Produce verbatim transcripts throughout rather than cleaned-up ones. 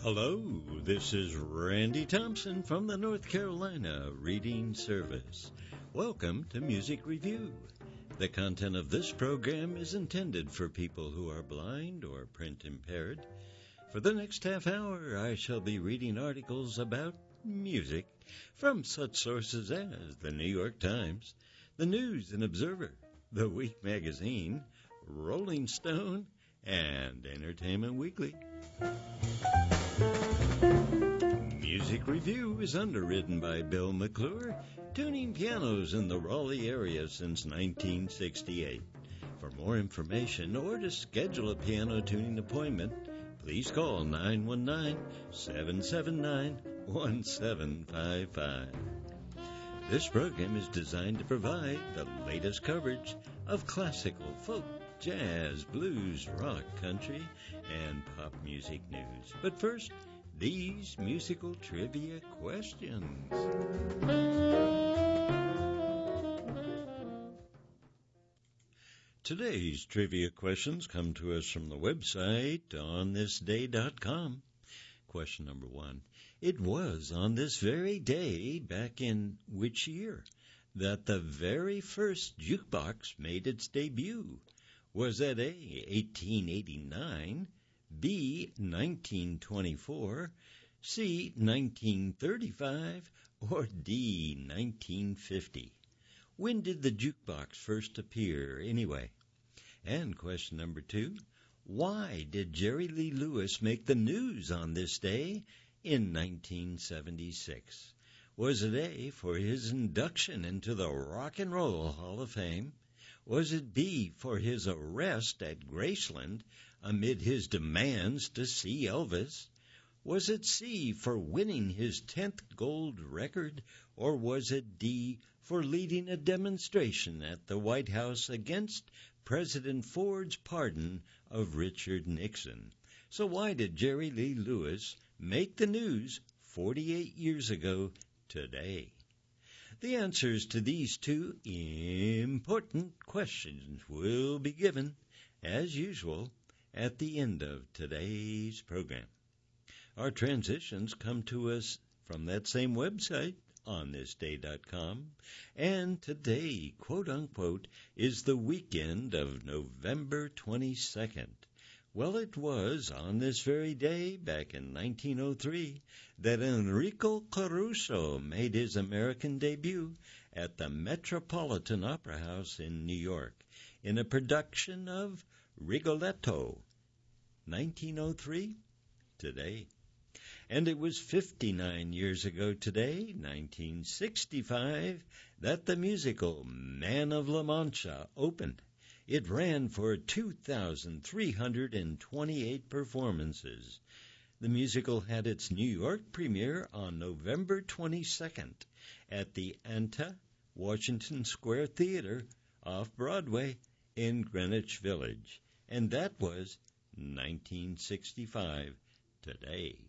Hello, this is Randy Thompson from the North Carolina Reading Service. Welcome to Music Review. The content of this program is intended for people who are blind or print impaired. For the next half hour, I shall be reading articles about music from such sources as the New York Times, the News and Observer, the Week Magazine, Rolling Stone, and Entertainment Weekly. Music Review is underwritten by Bill McClure, tuning pianos in the Raleigh area since nineteen sixty-eight. For more information or to schedule a piano tuning appointment, please call nine one nine, seven seven nine, one seven five five. This program is designed to provide the latest coverage of classical, folk, jazz, blues, rock, country, and pop music news. But first, these musical trivia questions. Today's trivia questions come to us from the website on this day dot com. Question number one. It was on this very day, back in which year, that the very first jukebox made its debut? Was that A, eighteen eighty-nine, B, nineteen twenty-four, C, nineteen thirty-five, or D, nineteen fifty? When did the jukebox first appear, anyway? And question number two, why did Jerry Lee Lewis make the news on this day in nineteen seventy-six? Was it A, for his induction into the Rock and Roll Hall of Fame? Was it B, for his arrest at Graceland amid his demands to see Elvis? Was it C, for winning his tenth gold record? Or was it D, for leading a demonstration at the White House against President Ford's pardon of Richard Nixon? So why did Jerry Lee Lewis make the news forty-eight years ago today? The answers to these two important questions will be given, as usual, at the end of today's program. Our transitions come to us from that same website, on this day dot com, and today, quote-unquote, is the weekend of November twenty-second. Well, it was on this very day, back in nineteen oh three, that Enrico Caruso made his American debut at the Metropolitan Opera House in New York in a production of Rigoletto. nineteen oh three, today. And it was fifty-nine years ago today, nineteen sixty-five, that the musical Man of La Mancha opened. It ran for two thousand three hundred twenty-eight performances. The musical had its New York premiere on November twenty-second at the Anta Washington Square Theater off Broadway in Greenwich Village. And that was nineteen sixty-five today.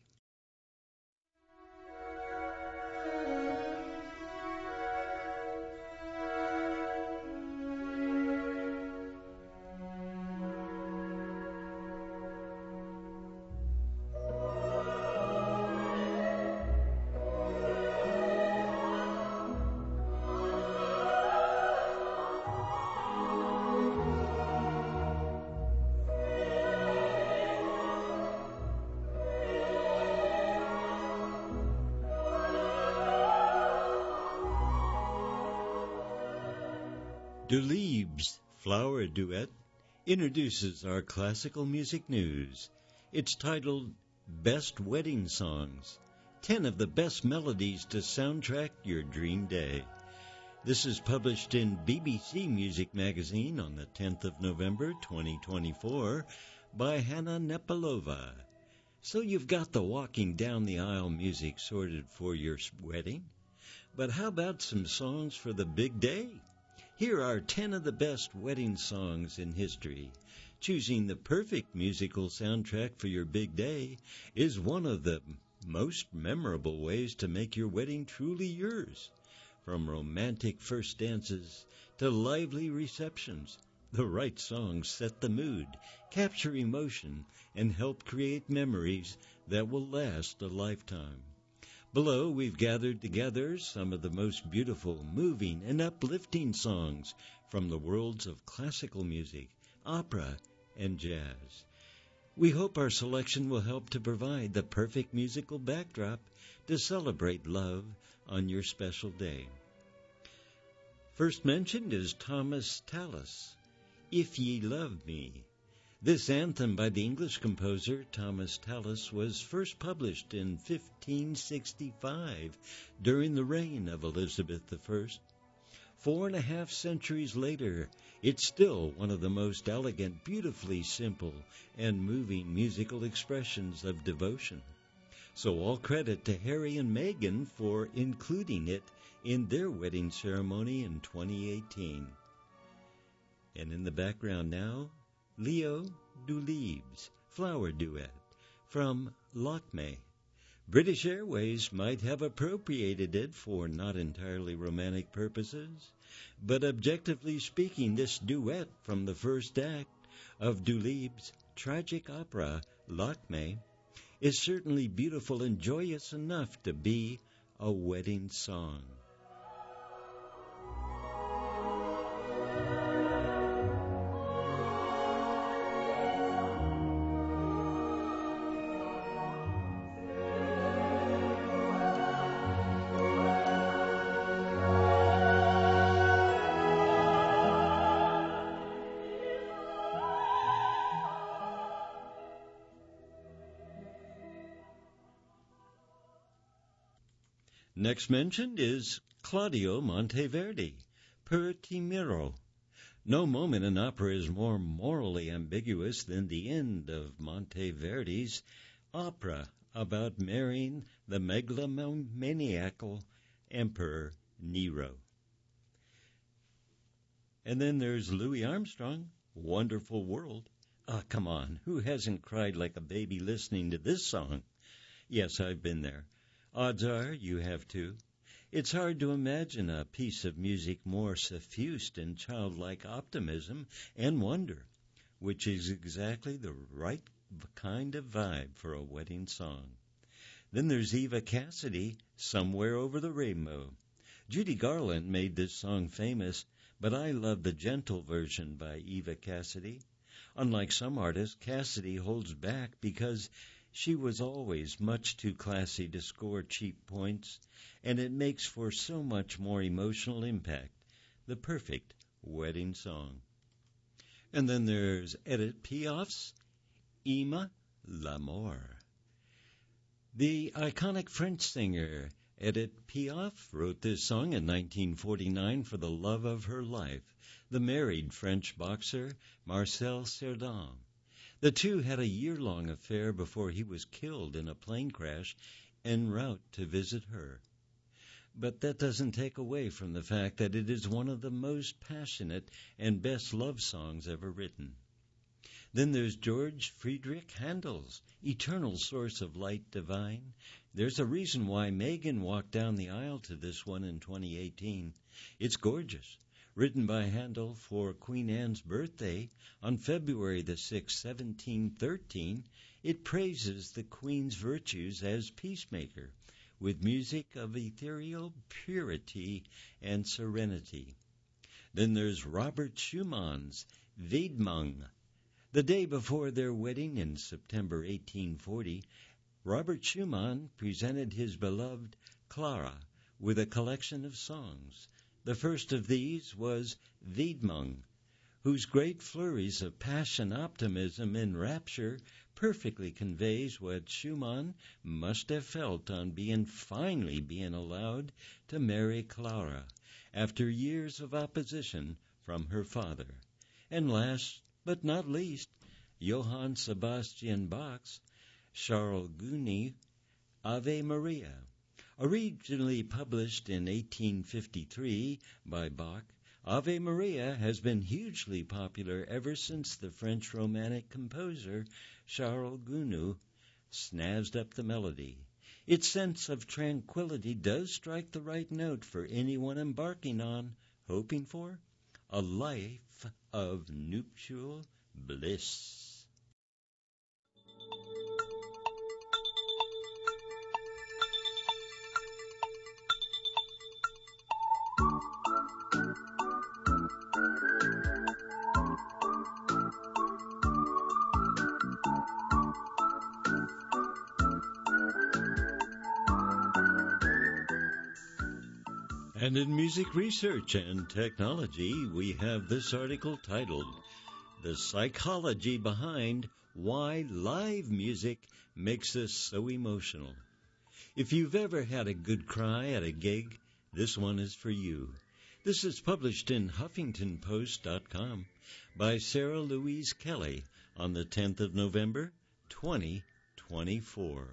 Delibes' Flower Duet introduces our classical music news. It's titled Best Wedding Songs, ten of the Best Melodies to Soundtrack Your Dream Day. This is published in B B C Music Magazine on the tenth of November, twenty twenty-four, by Hannah Nepalova. So you've got the walking down the aisle music sorted for your wedding. But how about some songs for the big day? Here are ten of the best wedding songs in history. Choosing the perfect musical soundtrack for your big day is one of the most memorable ways to make your wedding truly yours. From romantic first dances to lively receptions, the right songs set the mood, capture emotion, and help create memories that will last a lifetime. Below, we've gathered together some of the most beautiful, moving, and uplifting songs from the worlds of classical music, opera, and jazz. We hope our selection will help to provide the perfect musical backdrop to celebrate love on your special day. First mentioned is Thomas Tallis, If Ye Love Me. This anthem by the English composer Thomas Tallis was first published in fifteen sixty-five during the reign of Elizabeth the First. Four and a half centuries later, it's still one of the most elegant, beautifully simple, and moving musical expressions of devotion. So all credit to Harry and Meghan for including it in their wedding ceremony in twenty eighteen. And in the background now, Leo Dulibes, Flower Duet, from Lakme. British Airways might have appropriated it for not entirely romantic purposes, but objectively speaking, this duet from the first act of Dulibes' tragic opera, Lakme, is certainly beautiful and joyous enough to be a wedding song. Next mentioned is Claudio Monteverdi, Per Ti Miro. No moment in opera is more morally ambiguous than the end of Monteverdi's opera about marrying the megalomaniacal Emperor Nero. And then there's Louis Armstrong, Wonderful World. Ah, come on, who hasn't cried like a baby listening to this song? Yes, I've been there. Odds are you have too. It's hard to imagine a piece of music more suffused in childlike optimism and wonder, which is exactly the right kind of vibe for a wedding song. Then there's Eva Cassidy, Somewhere Over the Rainbow. Judy Garland made this song famous, but I love the gentle version by Eva Cassidy. Unlike some artists, Cassidy holds back because she was always much too classy to score cheap points, and it makes for so much more emotional impact, the perfect wedding song. And then there's Edith Piaf's Ima L'Amour. The iconic French singer Edith Piaf wrote this song in nineteen forty-nine for the love of her life, the married French boxer Marcel Cerdan. The two had a year-long affair before he was killed in a plane crash en route to visit her. But that doesn't take away from the fact that it is one of the most passionate and best love songs ever written. Then there's George Friedrich Handel's Eternal Source of Light Divine. There's a reason why Meghan walked down the aisle to this one in twenty eighteen. It's gorgeous. Written by Handel for Queen Anne's birthday on February the sixth, seventeen thirteen, it praises the Queen's virtues as peacemaker, with music of ethereal purity and serenity. Then there's Robert Schumann's Widmung. The day before their wedding in September eighteen forty, Robert Schumann presented his beloved Clara with a collection of songs. The first of these was Widmung, whose great flurries of passion, optimism, and rapture perfectly conveys what Schumann must have felt on being finally being allowed to marry Clara after years of opposition from her father. And last but not least, Johann Sebastian Bach's Charles Gounod, Ave Maria. Originally published in eighteen fifty-three by Bach, Ave Maria has been hugely popular ever since the French Romantic composer Charles Gounod snazzed up the melody. Its sense of tranquility does strike the right note for anyone embarking on, hoping for, a life of nuptial bliss. And in music research and technology, we have this article titled, "The Psychology Behind Why Live Music Makes Us So Emotional." If you've ever had a good cry at a gig, this one is for you. This is published in Huffington Post dot com by Sarah Louise Kelly on the tenth of November, twenty twenty-four.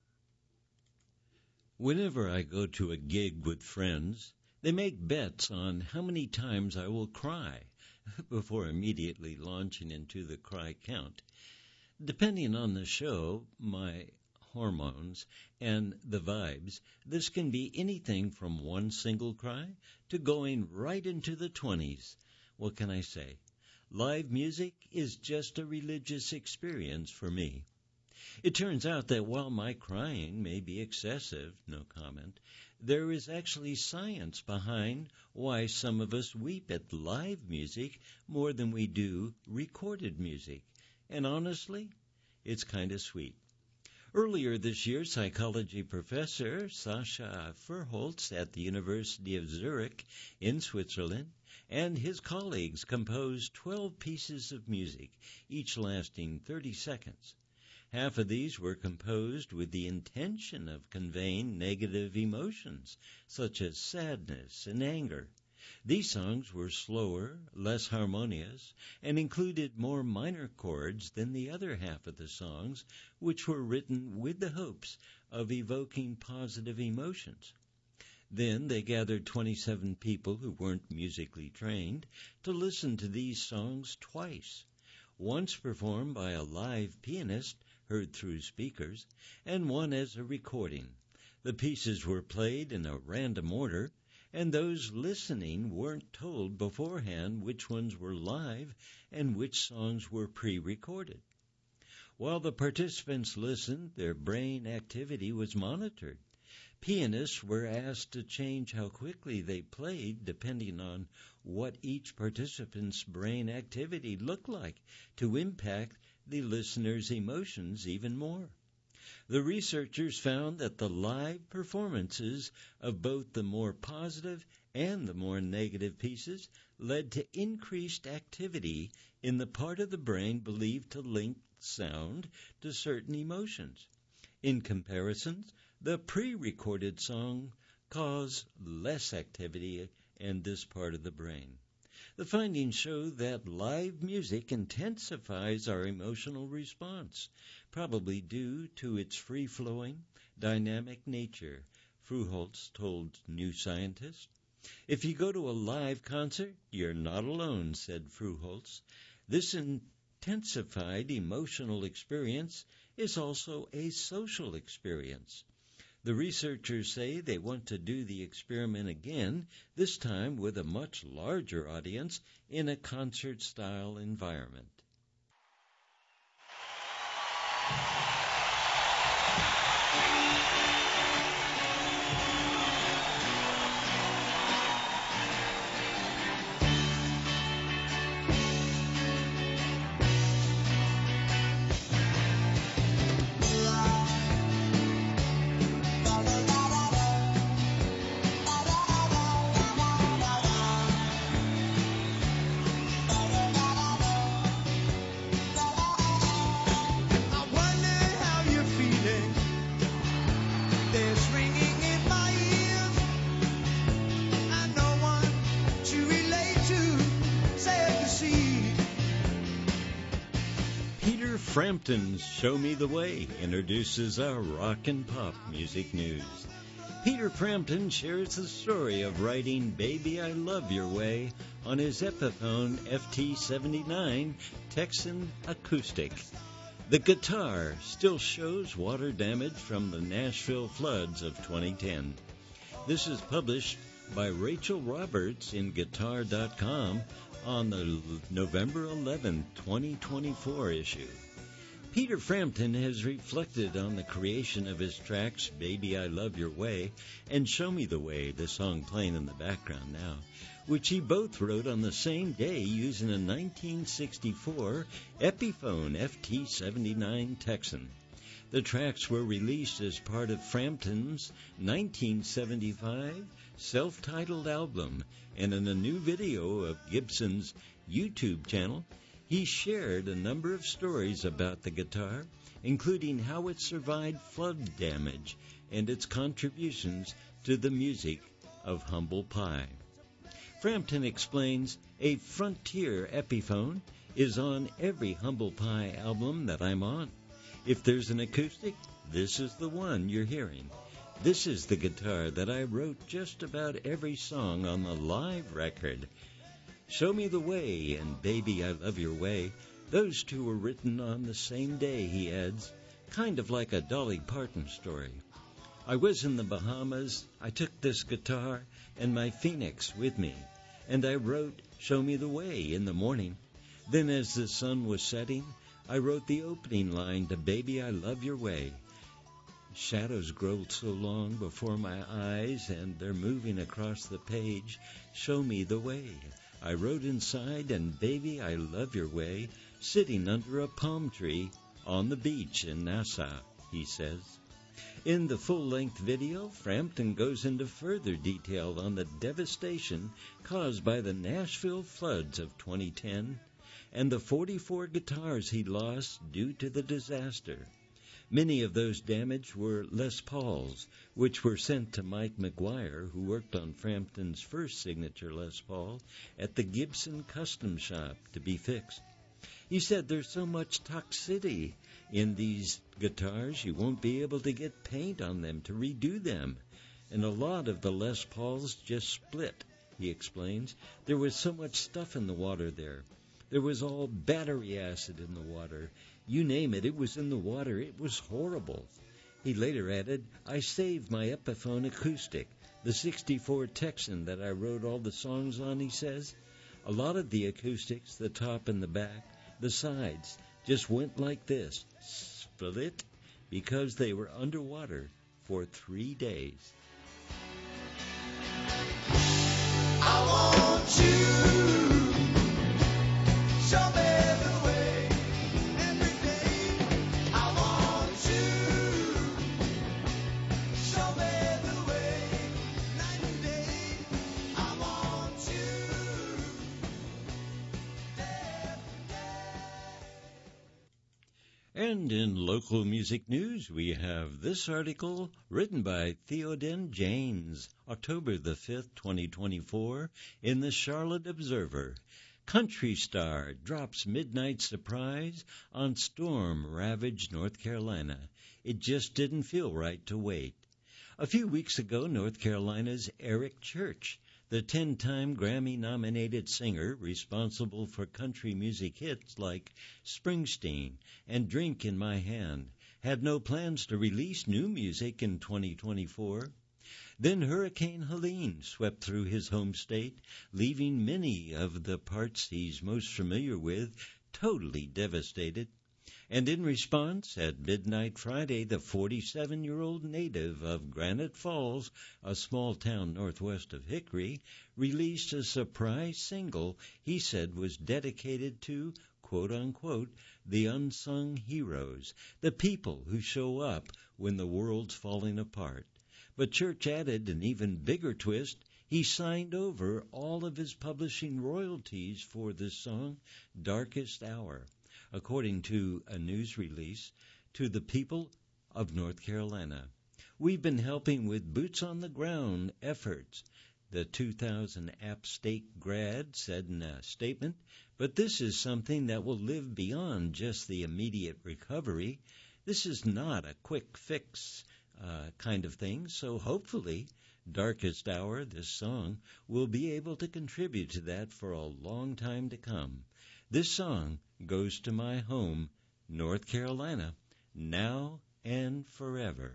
Whenever I go to a gig with friends, they make bets on how many times I will cry before immediately launching into the cry count. Depending on the show, my hormones, and the vibes, this can be anything from one single cry to going right into the twenties. What can I say? Live music is just a religious experience for me. It turns out that while my crying may be excessive, no comment, there is actually science behind why some of us weep at live music more than we do recorded music. And honestly, it's kind of sweet. Earlier this year, psychology professor Sascha Furholz at the University of Zurich in Switzerland and his colleagues composed twelve pieces of music, each lasting thirty seconds. Half of these were composed with the intention of conveying negative emotions, such as sadness and anger. These songs were slower, less harmonious, and included more minor chords than the other half of the songs, which were written with the hopes of evoking positive emotions. Then they gathered twenty-seven people who weren't musically trained to listen to these songs twice, once performed by a live pianist heard through speakers, and one as a recording. The pieces were played in a random order, and those listening weren't told beforehand which ones were live and which songs were pre-recorded. While the participants listened, their brain activity was monitored. Pianists were asked to change how quickly they played depending on what each participant's brain activity looked like to impact the listener's emotions even more. The researchers found that the live performances of both the more positive and the more negative pieces led to increased activity in the part of the brain believed to link sound to certain emotions. In comparison, the pre-recorded song caused less activity in this part of the brain. The findings show that live music intensifies our emotional response, probably due to its free-flowing, dynamic nature, Furholz told New Scientist. If you go to a live concert, you're not alone, said Furholz. This intensified emotional experience is also a social experience. The researchers say they want to do the experiment again, this time with a much larger audience in a concert-style environment. Frampton's Show Me the Way introduces our rock and pop music news. Peter Frampton shares the story of writing Baby I Love Your Way on his Epiphone F T seventy-nine Texan acoustic. The guitar still shows water damage from the Nashville floods of twenty ten. This is published by Rachel Roberts in Guitar dot com on the November eleventh, twenty twenty-four issue. Peter Frampton has reflected on the creation of his tracks Baby I Love Your Way and Show Me the Way, the song playing in the background now, which he both wrote on the same day using a nineteen sixty-four Epiphone F T seventy-nine Texan. The tracks were released as part of Frampton's nineteen seventy-five self-titled album, and in a new video of Gibson's YouTube channel, he shared a number of stories about the guitar, including how it survived flood damage and its contributions to the music of Humble Pie. Frampton explains, a Frontier Epiphone is on every Humble Pie album that I'm on. If there's an acoustic, this is the one you're hearing. This is the guitar that I wrote just about every song on the live record. Show Me the Way and Baby I Love Your Way, those two were written on the same day, he adds, kind of like a Dolly Parton story. I was in the Bahamas, I took this guitar and my Phoenix with me, and I wrote Show Me the Way in the morning. Then as the sun was setting, I wrote the opening line to Baby I Love Your Way. Shadows grow so long before my eyes, and they're moving across the page. Show me the way. I wrote inside, and Baby I Love Your Way, sitting under a palm tree on the beach in Nassau, he says. In the full-length video, Frampton goes into further detail on the devastation caused by the Nashville floods of twenty ten and the forty-four guitars he lost due to the disaster. Many of those damaged were Les Pauls, which were sent to Mike McGuire, who worked on Frampton's first signature Les Paul, at the Gibson Custom Shop to be fixed. He said there's so much toxicity in these guitars you won't be able to get paint on them to redo them. And a lot of the Les Pauls just split, he explains. There was so much stuff in the water there. There was all battery acid in the water. You name it, it was in the water. It was horrible. He later added, I saved my Epiphone acoustic, the sixty-four Texan that I wrote all the songs on, he says. A lot of the acoustics, the top and the back, the sides, just went like this, split, because they were underwater for three days. I want you. Show me the way every day. I want you. Show me the way night and day. I want you. Day after day. And in local music news, we have this article written by Theoden Janes, October the fifth, twenty twenty-four, in the Charlotte Observer. Country star drops midnight surprise on storm-ravaged North Carolina. It just didn't feel right to wait. A few weeks ago, North Carolina's Eric Church, the ten-time Grammy-nominated singer responsible for country music hits like Springsteen and Drink in My Hand, had no plans to release new music in twenty twenty-four. Then Hurricane Helene swept through his home state, leaving many of the parts he's most familiar with totally devastated. And in response, at midnight Friday, the forty-seven-year-old native of Granite Falls, a small town northwest of Hickory, released a surprise single he said was dedicated to, quote-unquote, the unsung heroes, the people who show up when the world's falling apart. But Church added an even bigger twist. He signed over all of his publishing royalties for this song, Darkest Hour, according to a news release, to the people of North Carolina. We've been helping with boots-on-the-ground efforts, the two thousand App State grad said in a statement, but this is something that will live beyond just the immediate recovery. This is not a quick fix Uh, kind of thing, so hopefully Darkest Hour, this song, will be able to contribute to that for a long time to come. This song goes to my home, North Carolina, now and forever.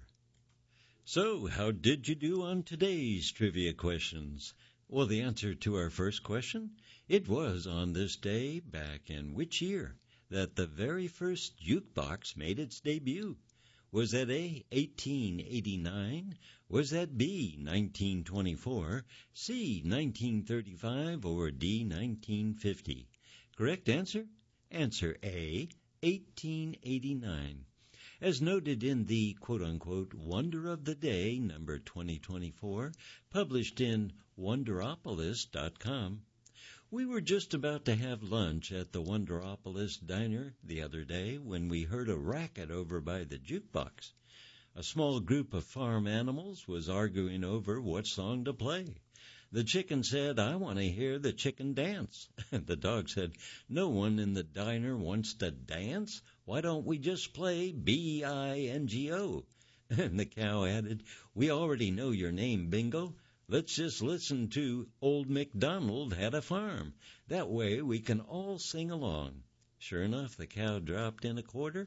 So, how did you do on today's trivia questions? Well, the answer to our first question, it was on this day back in which year that the very first jukebox made its debut? Was that A, eighteen eighty-nine? Was that B, nineteen twenty-four, C, nineteen thirty-five, or D, nineteen fifty? Correct answer? Answer A, eighteen eighty-nine. As noted in the quote-unquote Wonder of the Day, number twenty twenty-four, published in Wonderopolis dot com, we were just about to have lunch at the Wonderopolis diner the other day when we heard a racket over by the jukebox. A small group of farm animals was arguing over what song to play. The chicken said, "I want to hear the chicken dance." And the dog said, "No one in the diner wants to dance. Why don't we just play B I N G O? And the cow added, "We already know your name, Bingo. Let's just listen to Old MacDonald Had a Farm. That way we can all sing along." Sure enough, the cow dropped in a quarter,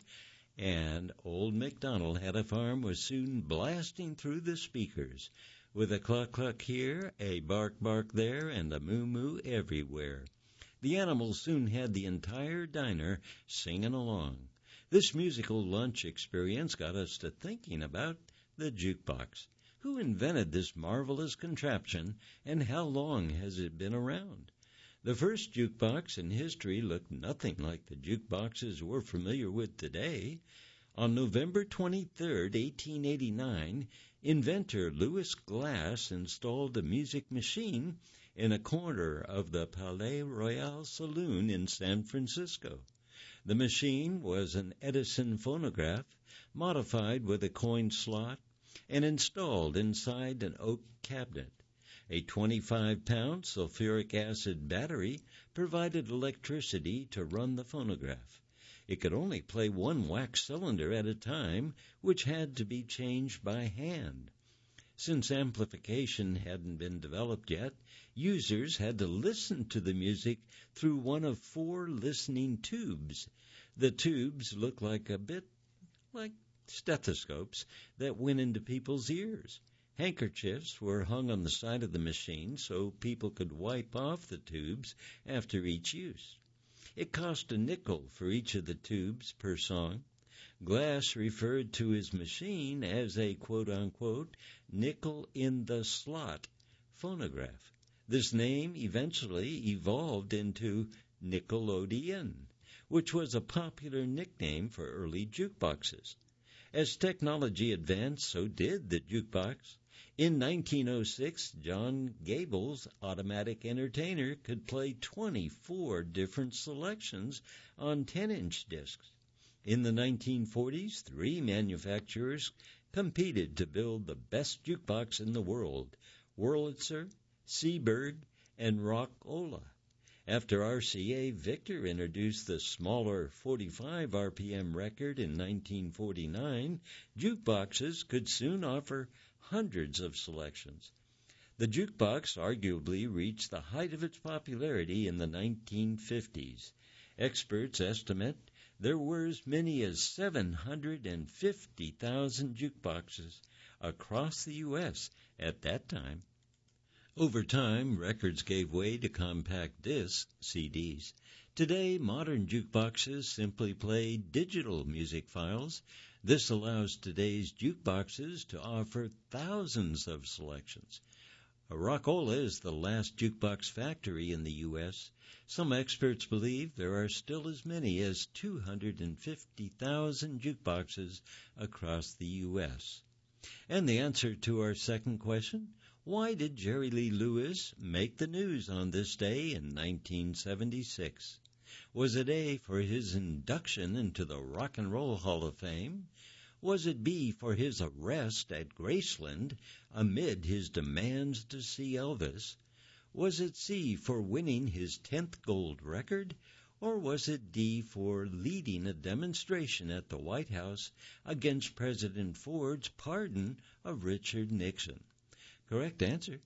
and Old MacDonald Had a Farm was soon blasting through the speakers, with a cluck-cluck here, a bark-bark there, and a moo-moo everywhere. The animals soon had the entire diner singing along. This musical lunch experience got us to thinking about the jukebox. Who invented this marvelous contraption, and how long has it been around? The first jukebox in history looked nothing like the jukeboxes we're familiar with today. On November twenty-third, eighteen eighty-nine, inventor Louis Glass installed a music machine in a corner of the Palais Royal Saloon in San Francisco. The machine was an Edison phonograph, modified with a coin slot, and installed inside an oak cabinet. A twenty-five pound sulfuric acid battery provided electricity to run the phonograph. It could only play one wax cylinder at a time, which had to be changed by hand. Since amplification hadn't been developed yet, users had to listen to the music through one of four listening tubes. The tubes looked like a bit like stethoscopes that went into people's ears. Handkerchiefs were hung on the side of the machine so people could wipe off the tubes after each use. It cost a nickel for each of the tubes per song. Glass referred to his machine as a quote-unquote nickel-in-the-slot phonograph. This name eventually evolved into Nickelodeon, which was a popular nickname for early jukeboxes. As technology advanced, so did the jukebox. In nineteen oh six, John Gable's automatic entertainer could play twenty-four different selections on ten-inch discs. In the nineteen forties, three manufacturers competed to build the best jukebox in the world: Wurlitzer, Seeburg, and Rock-Ola. After R C A, Victor introduced the smaller forty-five R P M record in nineteen forty-nine, jukeboxes could soon offer hundreds of selections. The jukebox arguably reached the height of its popularity in the nineteen fifties. Experts estimate there were as many as seven hundred fifty thousand jukeboxes across the U S at that time. Over time, records gave way to compact discs, C Ds. Today, modern jukeboxes simply play digital music files. This allows today's jukeboxes to offer thousands of selections. Rock-Ola is the last jukebox factory in the U S Some experts believe there are still as many as two hundred fifty thousand jukeboxes across the U S And the answer to our second question: why did Jerry Lee Lewis make the news on this day in nineteen seventy-six? Was it A, for his induction into the Rock and Roll Hall of Fame? Was it B, for his arrest at Graceland amid his demands to see Elvis? Was it C, for winning his tenth gold record? Or was it D, for leading a demonstration at the White House against President Ford's pardon of Richard Nixon? Correct answer.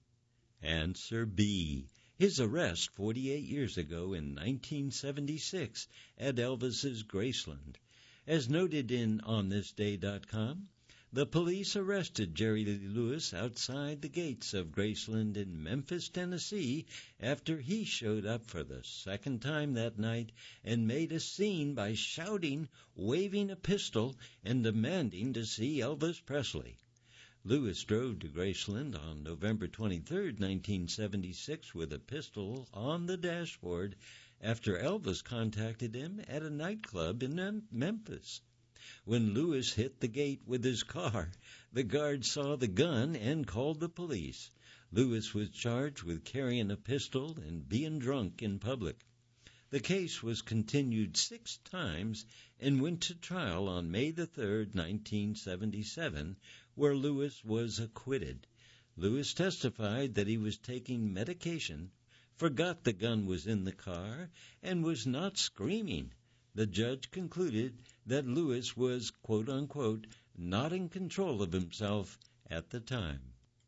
Answer B. His arrest forty-eight years ago in nineteen seventy-six at Elvis's Graceland. As noted in on this day dot com, the police arrested Jerry Lee Lewis outside the gates of Graceland in Memphis, Tennessee, after he showed up for the second time that night and made a scene by shouting, waving a pistol, and demanding to see Elvis Presley. Lewis drove to Graceland on November twenty-third, nineteen seventy-six, with a pistol on the dashboard after Elvis contacted him at a nightclub in Mem- Memphis. When Lewis hit the gate with his car, the guard saw the gun and called the police. Lewis was charged with carrying a pistol and being drunk in public. The case was continued six times and went to trial on May the third, nineteen seventy-seven, where Lewis was acquitted. Lewis testified that he was taking medication, forgot the gun was in the car, and was not screaming. The judge concluded that Lewis was, quote-unquote, not in control of himself at the time.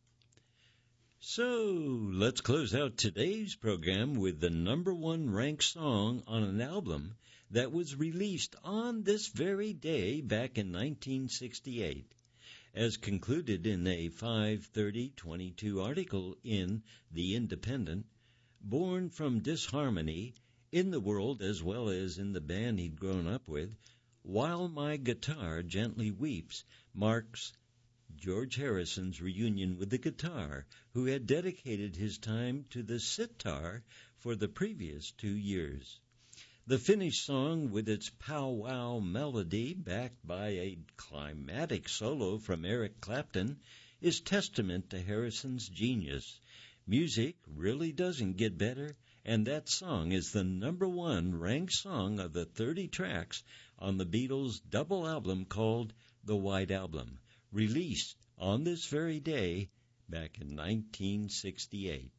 So, let's close out today's program with the number one ranked song on an album that was released on this very day back in nineteen sixty-eight. As concluded in a five thirty twenty-two article in The Independent, born from disharmony in the world as well as in the band he'd grown up with, While My Guitar Gently Weeps marks George Harrison's reunion with the guitar, who had dedicated his time to the sitar for the previous two years. The finished song, with its pow-wow melody backed by a climatic solo from Eric Clapton, is testament to Harrison's genius. Music really doesn't get better, and that song is the number one ranked song of the thirty tracks on the Beatles' double album called The White Album, released on this very day back in nineteen sixty-eight.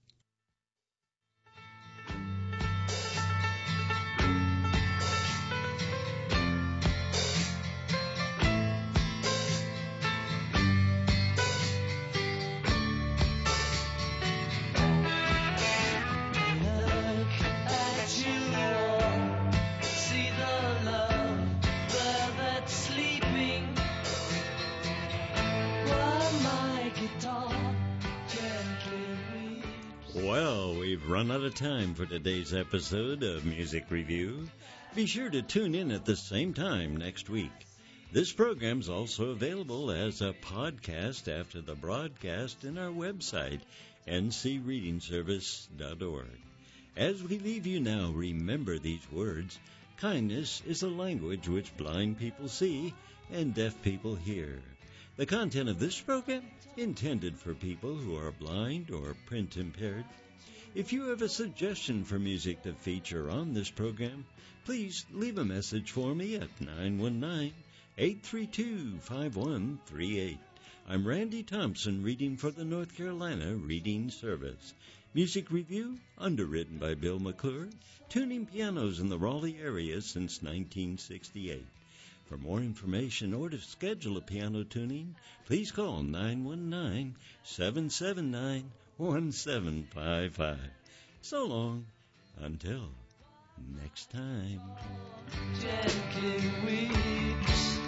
Well, we've run out of time for today's episode of Music Review. Be sure to tune in at the same time next week. This program's also available as a podcast after the broadcast in our website, n c reading service dot org. As we leave you now, remember these words. Kindness is a language which blind people see and deaf people hear. The content of this program intended for people who are blind or print impaired. If you have a suggestion for music to feature on this program, please leave a message for me at nine one nine, eight three two, five one three eight. I'm Randy Thompson, reading for the North Carolina Reading Service. Music Review, underwritten by Bill McClure, tuning pianos in the Raleigh area since nineteen sixty-eight. For more information or to schedule a piano tuning, please call nine one nine, seven seven nine, one seven five five. So long, until next time. Gently weeps.